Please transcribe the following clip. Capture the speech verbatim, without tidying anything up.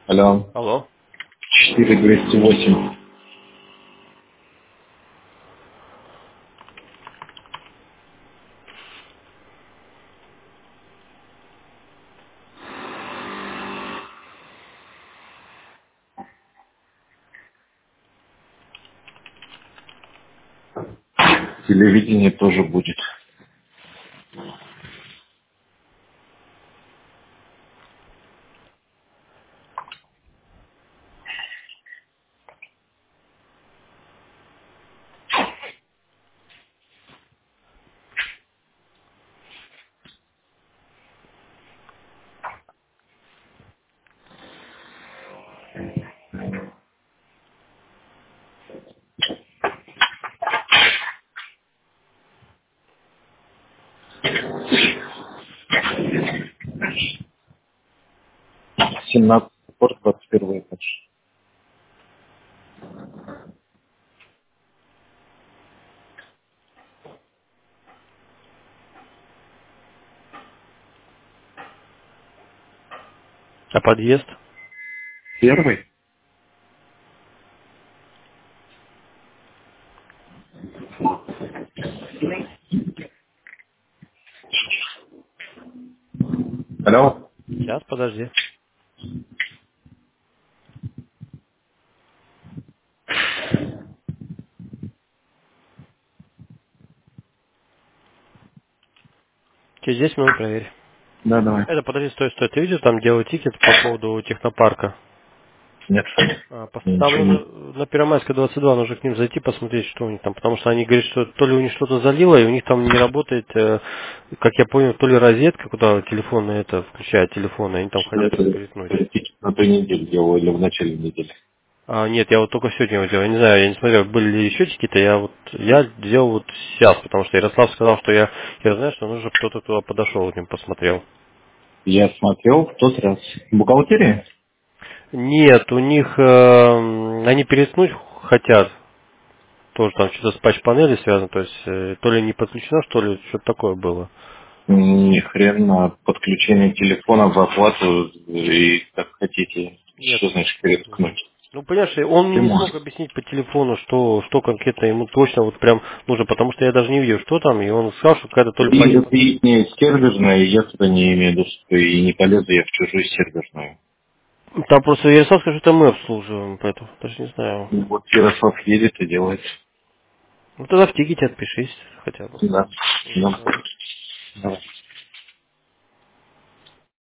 Алло. Алло. четыре двести восемь. Телевидение тоже будет. семнадцатый порт, двадцать первый этаж. А подъезд? Первый? Алло. Сейчас, подожди. Через десять минут проверь. Да, давай. Это, подожди, стой, стой. Ты видел, там делают тикет по поводу технопарка? Нет. А, пос- Я Там ничего не... нужно на Первомайской двадцать два нужно к ним зайти, посмотреть, что у них там. Потому что они говорят, что то ли у них что-то залило, и у них там не работает, э, как я понял, то ли розетка, куда телефоны это включают телефоны, они там Что хотят их это? перетнуть. Политически на той неделе делал или в начале недели? А, нет, я вот только сегодня его делал. Я не знаю, я не смотрел, были ли еще какие-то. Я вот я делал вот сейчас, потому что Ярослав сказал, что я, я знаю, что нужно, кто-то туда подошел к ним, посмотрел. Я смотрел в тот раз. Бухгалтерия? Нет, у них э, они переткнуть хотят. Тоже там что-то с патч-панели связано, то есть э, то ли не подключено, что ли, что-то такое было. Ни хрена. Подключение телефона в оплату и как хотите. Нет. Что значит Мгм. переткнуть? Ну, понимаешь, он мне не Почему? смог объяснить по телефону, что, что конкретно ему точно вот прям нужно, потому что я даже не видел, что там, и он сказал, что какая-то то ли И патч. это их не серверная, и я туда не имею доступа, и не полезу я в чужую серверную. Там просто Ярослав скажет, это мы обслуживаем, поэтому даже не знаю. И вот Ярослав едет и делает. Ну тогда в тикете отпишись хотя бы. Да. Ну, Да. давай. Давай.